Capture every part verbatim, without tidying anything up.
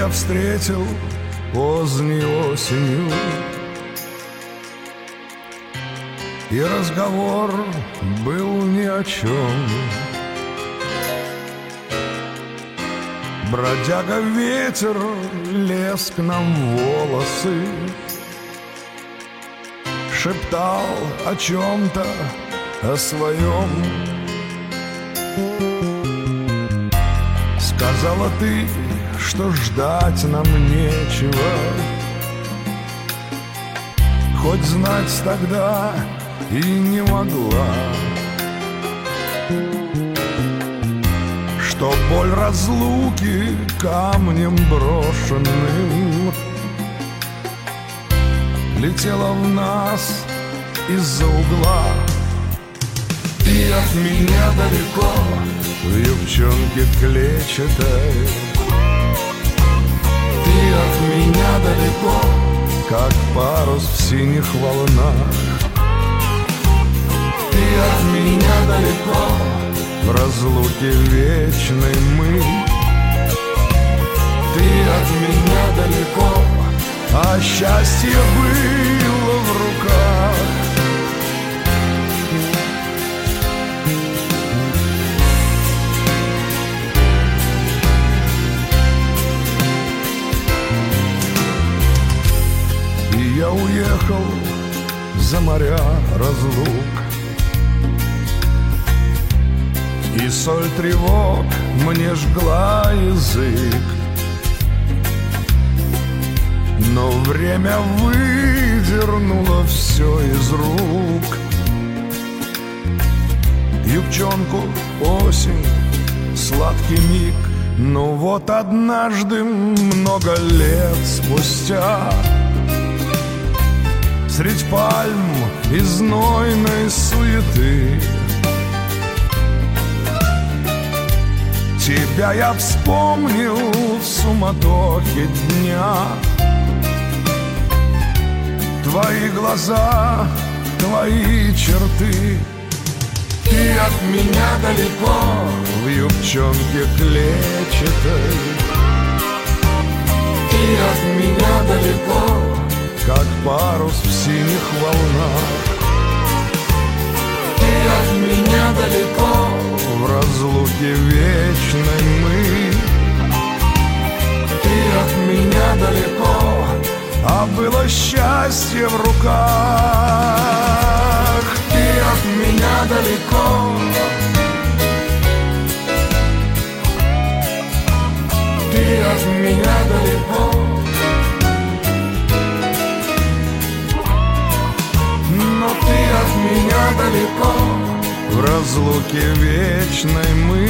я встретил поздней осенью, и разговор был ни о чем. Бродяга ветер лез к нам в волосы, шептал о чем-то, о своем. Сказала ты, что ждать нам нечего, хоть знать тогда и не могла, что боль разлуки камнем брошенным летела в нас из-за угла. Ты от меня далеко, в юбчонке клетчатой. Ты от меня далеко, как парус в синих волнах. Ты от меня далеко, в разлуке вечной мы. Ты от меня далеко, а счастье было в руках. И я уехал за моря разлук, и соль тревог мне жгла язык. Но время выдернуло все из рук. Юбчонку, осень, сладкий миг. Но вот однажды, много лет спустя, средь пальм и знойной суеты, тебя я вспомнил в суматохе дня. Твои глаза, твои черты. Ты от меня далеко, в юбчонке клетчатой. Ты от меня далеко, как парус в синих волнах. Ты от меня далеко, в разлуке вечной мы. Ты от меня далеко, а было счастье в руках. Ты от меня далеко, ты от меня далеко, но ты от меня далеко, в разлуке вечной мы.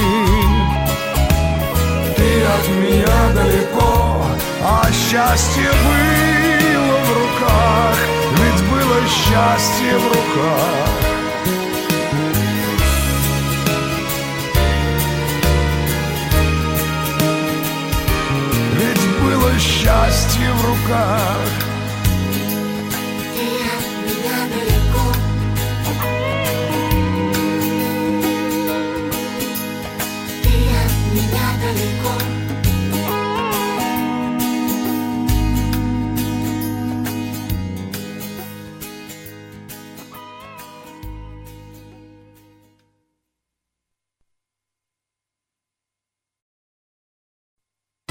Ты от меня далеко, а счастье было в руках, ведь было счастье в руках. Ведь было счастье в руках. Ты от меня далеко, ты от меня далеко.